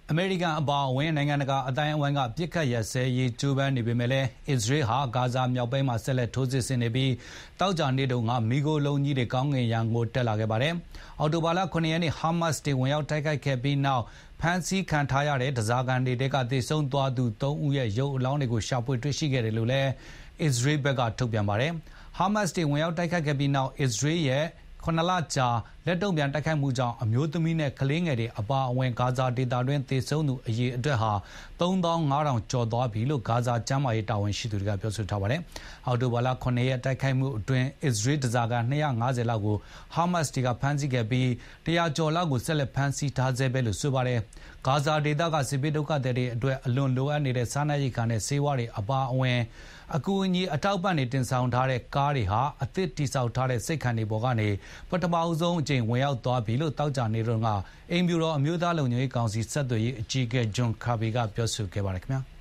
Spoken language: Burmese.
အမေရိကန်အပါအဝင်နိုင်ငံတကာအတိုင်းအဝိုင်းကပစ်ခတ်ရပ်စဲရေးကြိုးပမ်းနေပေမဲ့လည်းအစ္စရေးဟာဂါဇာမြောက်ပိုင်းမှာဆက်လက်ထိုးစစ်ဆင်နေပြီးတောက်ကြနေ့တုန်းကမီးခိုလုံးကြီးတွေကောင်းကင်ယံကိုတက်လာခဲ့ပါတယ်။အော်တိုဘာလ9ရက်နေ့ဟာမတ်စ်တွေဝင်ရောက်တိုက်ခိုက်ခဲ့ပြီးနောက်ဖမ်းဆီးခံထားရတဲ့ဓားစာခံတွေကသေဆုံးသွားသူ3ဦးရဲ့ရုပ်အလောင်းတွေကိုရှာဖွေတွေ့ရှိခဲ့တယ်လို့လည်းအစ္စရေးဘက်ကထုတ်ပြန်ပါတယ်။ဟာမတ်စ်တွေဝင်ရောက်တိုက်ခိုက်ခဲ့ပြီးနောက်အစ္စရေးရဲ့9လကြာလက်တုံ့ပြန်တိုက်ခိုက်မှုကြောင့်အမျိုးသမီးနဲ့ကလေးငယ်တွေအပါအဝင်ဂါဇာဒေသတွင်းသေဆုံးသူအရေအတွက်ဟာ3500ကျော်သွားပြီလို့ဂါဇာကျန်းမာရေးတာဝန်ရှိသူတွေကပြောဆိုထားပါတယ်။အော်တိုဘာလ9ရက်တိုက်ခိုက်မှုအတွင်းအစ္စရေးဓားစာခံ250လောက်ကိုဟာမတ်စ်တွေကဖမ်းဆီးခဲ့ပြီး100ကျော်လောက်ကိုဆက်လက်ဖမ်းဆီးထားဆဲပဲလို့ဆိုပါတယ်။ဂါဇာဒေသကစစ်ပေးဒုက္ခသည်တွေအတွက်အလွန်လိုအပ်နေတဲ့စားနပ်ရိက္ခာနဲ့ဆေးဝါးတွေအပါအဝင်အကူအညီအထောက်ပံ့တွေတင်ဆောင်ထားတဲ့ကားတွေဟာအသစ်တိစောက်ထားတဲ့စိတ်ခံတွေပေါ်ကနေပထမဆုံးအကြိမ်ဝင်ရောက်သွားပြီလို့တောက်ကြနေတော့ကအိမ်ဖြူတော်အမျိုးသားလုံခြုံရေးကောင်စီဆက်သွယ်ရေးအကြီးအကဲဂျွန်ကာဘီကပြောဆိုခဲ့ပါတယ်ခင်ဗျာ။